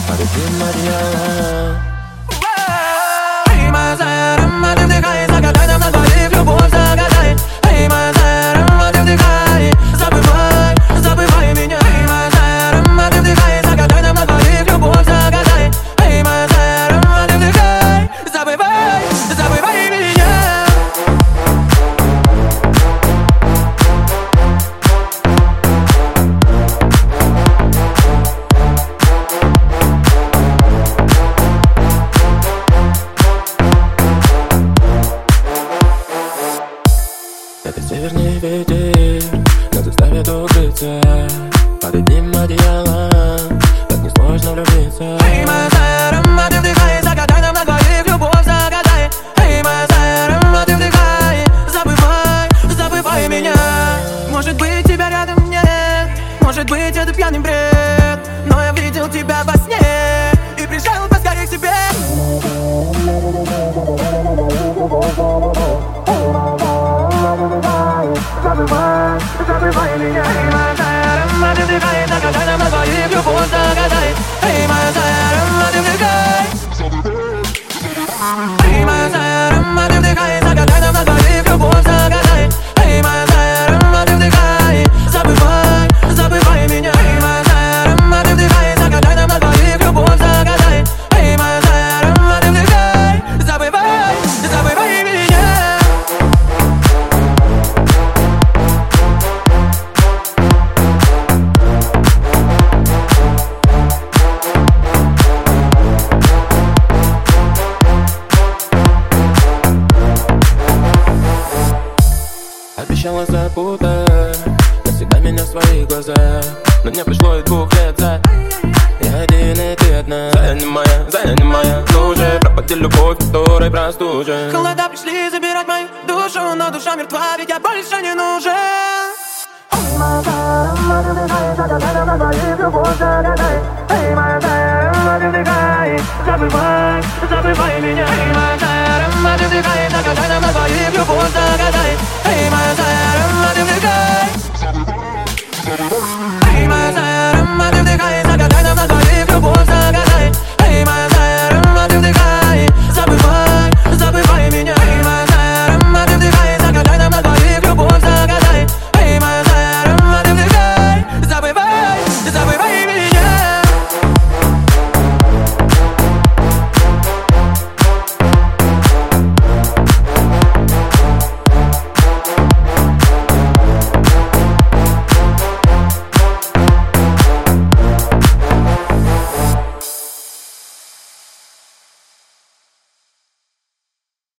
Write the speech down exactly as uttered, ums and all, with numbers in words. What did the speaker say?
под этим одеялом. Эй, моя Сайра, ты вдыхай, загадай нам на двоих, любовь загадай. Эй, моя Сайра, ты вдыхай, забывай, забывай меня. Эй, моя Сайра, ты вдыхай, загадай нам на двоих, любовь загадай. Эй, моя Сайра, ты вдыхай, забывай, забывай меня. Это северный ветер нас заставит укрыться под одним одеялом. Так несложно влюбиться. Эй, моя Сайра, ты вдыхай, загадай нам на двоих, любовь загадай. Эй, моя Сайра, ты вдыхай, забывай, забывай меня. Может быть, тебя рядом нет, может быть, это пьяный бред, но я видел тебя во сне и пришел поскорее к тебе. Забывай, забывай меня. Эй, моя Сайра, ты вдыхай, загадай нам на двоих, любовь загадай. Эй, моя Сайра, ты вдыхай. Эй, моя Сайра, ты вдыхай, загадай нам на двоих, любовь загадай. Эй, моя Сайра, ты вдыхай, забывай, забывай меня. Эй, моя Сайра, ты вдыхай, загадай нам на двоих, любовь загадай. Эй, моя Сайра, ты вдыхай, забывай, забывай меня. Обещала запутать навсегда меня в своих глазах, но мне пришлось двух лет ждать. Я один и ты одна. Зая не моя, зая не моя. Ну уже пропади любовь, которой простужен. Холода пришли забирать мою душу, но душа мертва, ведь я больше не нужен. Эй, моя Сайра, ты вдыхай, загадай нам на двоих, любовь загадай. Эй, моя Сайра, ты вдыхай, забывай, забывай меня.